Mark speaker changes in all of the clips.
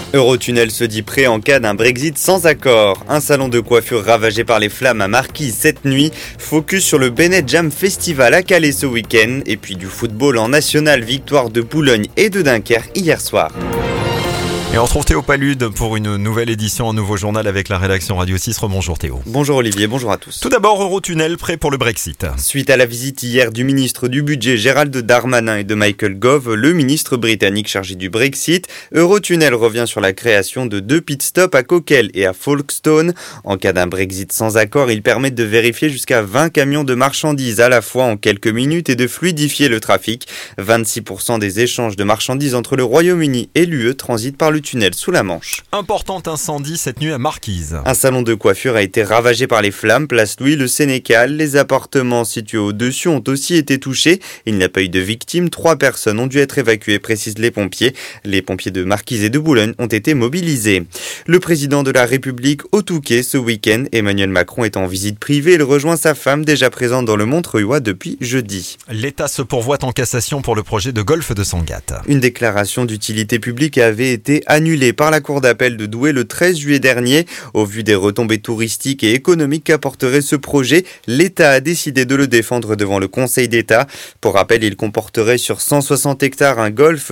Speaker 1: Eurotunnel se dit prêt en cas d'un Brexit sans accord. Un salon de coiffure ravagé par les flammes à Marquise cette nuit. Focus sur le Bennett Jam Festival à Calais ce week-end. Et puis du football en national, victoire de Boulogne et de Dunkerque hier soir.
Speaker 2: Et on retrouve Théo Palude pour une nouvelle édition, un nouveau journal avec la rédaction Radio 6. Rebonjour Théo.
Speaker 1: Bonjour Olivier, bonjour à tous.
Speaker 2: Tout d'abord, Eurotunnel prêt pour le Brexit.
Speaker 1: Suite à la visite hier du ministre du Budget Gérald Darmanin et de Michael Gove, le ministre britannique chargé du Brexit, Eurotunnel revient sur la création de 2 pit stops à Coquelles et à Folkestone. En cas d'un Brexit sans accord, ils permettent de vérifier jusqu'à 20 camions de marchandises à la fois en quelques minutes et de fluidifier le trafic. 26% des échanges de marchandises entre le Royaume-Uni et l'UE transitent par le tunnel sous la Manche.
Speaker 2: Important incendie cette nuit à Marquise.
Speaker 1: Un salon de coiffure a été ravagé par les flammes, place Louis le Sénécal. Les appartements situés au-dessus ont aussi été touchés. Il n'y a pas eu de victimes. 3 personnes ont dû être évacuées, précisent les pompiers. Les pompiers de Marquise et de Boulogne ont été mobilisés. Le président de la République au Touquet ce week-end. Emmanuel Macron est en visite privée. Il rejoint sa femme déjà présente dans le Montreuillois depuis jeudi.
Speaker 2: L'État se pourvoit en cassation pour le projet de golfe de Sangatte.
Speaker 1: Une déclaration d'utilité publique avait été annulée par la cour d'appel de Douai le 13 juillet dernier. Au vu des retombées touristiques et économiques qu'apporterait ce projet, l'État a décidé de le défendre devant le Conseil d'État. Pour rappel, il comporterait sur 160 hectares un golf,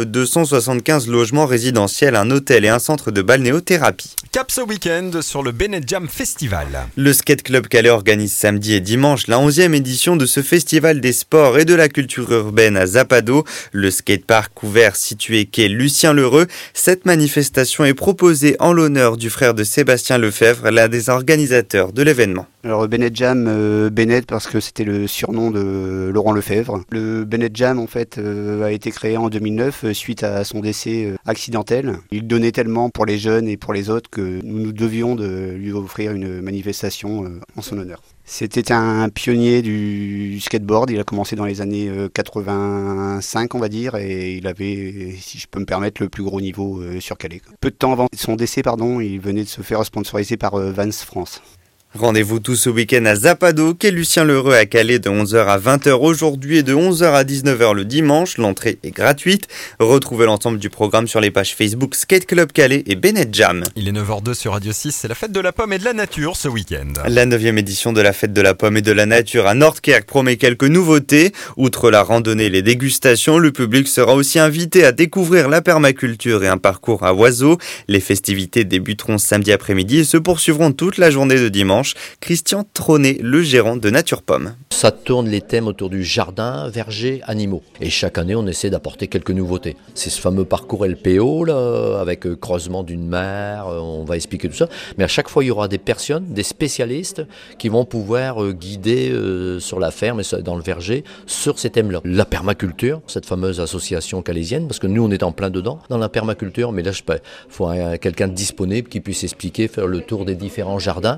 Speaker 1: 275 logements résidentiels, un hôtel et un centre de balnéothérapie.
Speaker 2: Cap ce week-end sur le Bennett Jam Festival.
Speaker 1: Le Skate Club Calais organise samedi et dimanche la 11e édition de ce festival des sports et de la culture urbaine à Zapado. Le skatepark ouvert situé quai Lucien Lheureux. Cette manifestation est proposée en l'honneur du frère de Sébastien Lefebvre, l'un des organisateurs de l'événement.
Speaker 3: Alors Bennett Jam, Bennett parce que c'était le surnom de Laurent Lefebvre. Le Bennett Jam en fait a été créé en 2009 suite à son décès accidentel. Il donnait tellement pour les jeunes et pour les autres que nous devions de lui offrir une manifestation en son honneur. C'était un pionnier du skateboard, il a commencé dans les années 85 on va dire et il avait, si je peux me permettre, le plus gros niveau sur Calais. Peu de temps avant son décès, il venait de se faire sponsoriser par Vans France.
Speaker 1: Rendez-vous tout ce week-end à Zapado, quai Lucien Lheureux à Calais de 11h à 20h aujourd'hui et de 11h à 19h le dimanche. L'entrée est gratuite. Retrouvez l'ensemble du programme sur les pages Facebook Skate Club Calais et Bennett Jam.
Speaker 2: Il est 9h02 sur Radio 6, c'est la fête de la pomme et de la nature ce week-end.
Speaker 1: La 9e édition de la fête de la pomme et de la nature à Nordkerk promet quelques nouveautés. Outre la randonnée et les dégustations, le public sera aussi invité à découvrir la permaculture et un parcours à oiseaux. Les festivités débuteront samedi après-midi et se poursuivront toute la journée de dimanche. Christian Tronet, le gérant de Nature Pomme.
Speaker 4: Ça tourne les thèmes autour du jardin, verger, animaux. Et chaque année, on essaie d'apporter quelques nouveautés. C'est ce fameux parcours LPO, là, avec creusement d'une mare, on va expliquer tout ça. Mais à chaque fois, il y aura des personnes, des spécialistes, qui vont pouvoir guider sur la ferme et dans le verger sur ces thèmes-là. La permaculture, cette fameuse association calaisienne, parce que nous, on est en plein dedans, dans la permaculture, mais là, il faut quelqu'un de disponible qui puisse expliquer, faire le tour des différents jardins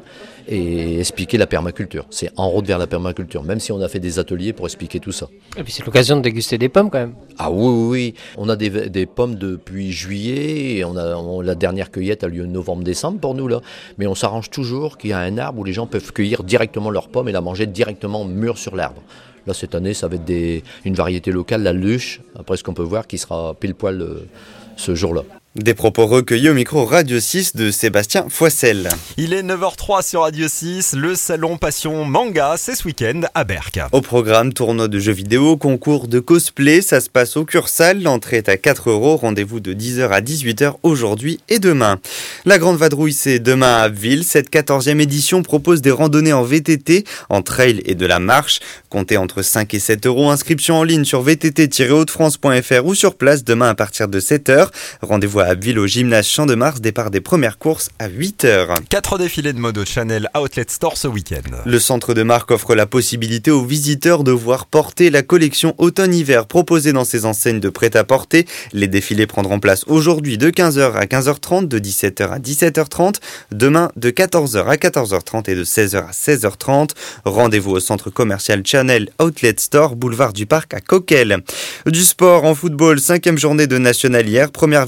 Speaker 4: et expliquer la permaculture. C'est en route vers la permaculture, même si on a fait des ateliers pour expliquer tout ça.
Speaker 5: Et puis c'est l'occasion de déguster des pommes quand même.
Speaker 4: Ah oui. On a des pommes depuis juillet, et la dernière cueillette a lieu novembre-décembre pour nous là. Mais on s'arrange toujours qu'il y a un arbre où les gens peuvent cueillir directement leurs pommes et la manger directement mûre sur l'arbre. Là, cette année, ça va être une variété locale, la luche, après ce qu'on peut voir, qui sera pile poil ce jour-là.
Speaker 1: Des propos recueillis au micro Radio 6 de Sébastien Foissel.
Speaker 2: Il est 9h03 sur Radio 6, le salon Passion Manga, c'est ce week-end à Berck.
Speaker 1: Au programme, tournoi de jeux vidéo, concours de cosplay, ça se passe au Cursal, l'entrée est à 4 €, rendez-vous de 10h à 18h aujourd'hui et demain. La Grande Vadrouille, c'est demain à Abbeville. Cette 14e édition propose des randonnées en VTT, en trail et de la marche. Comptez entre 5 et 7 €, inscription en ligne sur vtt-hautefrance.fr ou sur place demain à partir de 7h. Rendez-vous à Abbeville au gymnase Champ de Mars, départ des premières courses à 8h.
Speaker 2: 4 défilés de mode au Chanel Outlet Store ce week-end.
Speaker 1: Le centre de marque offre la possibilité aux visiteurs de voir porter la collection automne-hiver proposée dans ses enseignes de prêt-à-porter. Les défilés prendront place aujourd'hui de 15h à 15h30, de 17h à 17h30, demain de 14h à 14h30 et de 16h à 16h30. Rendez-vous au centre commercial Chanel Outlet Store, boulevard du Parc à Coquelles. Du sport en football, 5e journée de national hier, première victoire de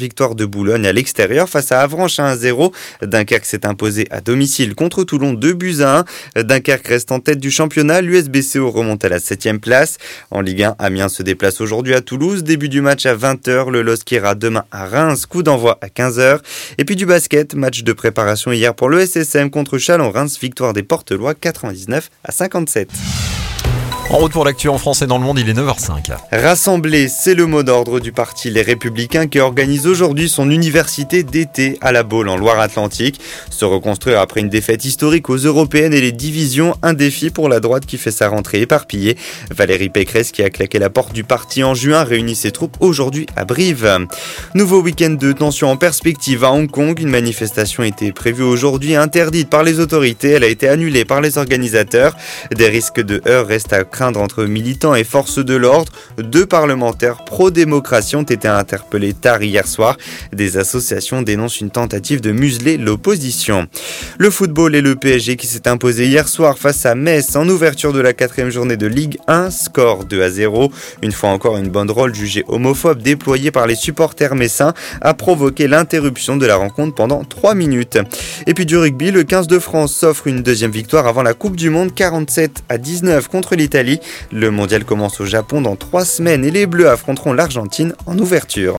Speaker 1: Boulogne à l'extérieur face à Avranches à 1-0. Dunkerque s'est imposé à domicile contre Toulon 2-1. Dunkerque reste en tête du championnat. L'USBCO remonte à la 7e place. En Ligue 1, Amiens se déplace aujourd'hui à Toulouse. Début du match à 20h. Le LOSC ira demain à Reims. Coup d'envoi à 15h. Et puis du basket. Match de préparation hier pour le SSM contre Chalon-Reims. Victoire des Portelois 99-57.
Speaker 2: En route pour l'actu en France et dans le monde, il est 9h05.
Speaker 1: Rassembler, c'est le mot d'ordre du parti Les Républicains qui organise aujourd'hui son université d'été à La Baule en Loire-Atlantique. Se reconstruire après une défaite historique aux européennes et les divisions, un défi pour la droite qui fait sa rentrée éparpillée. Valérie Pécresse, qui a claqué la porte du parti en juin, réunit ses troupes aujourd'hui à Brive. Nouveau week-end de tension en perspective à Hong Kong. Une manifestation était prévue aujourd'hui, interdite par les autorités. Elle a été annulée par les organisateurs. Des risques de heurts restent à craindre entre militants et forces de l'ordre. 2 parlementaires pro-démocratie ont été interpellés tard hier soir. Des associations dénoncent une tentative de museler l'opposition. Le football et le PSG qui s'est imposé hier soir face à Metz en ouverture de la 4e journée de Ligue 1. Score 2-0. Une fois encore, une banderole jugée homophobe déployée par les supporters messins a provoqué l'interruption de la rencontre pendant 3 minutes. Et puis du rugby, le 15 de France s'offre une deuxième victoire avant la Coupe du Monde 47-19 contre l'Italie. Le mondial commence au Japon dans 3 semaines et les Bleus affronteront l'Argentine en ouverture.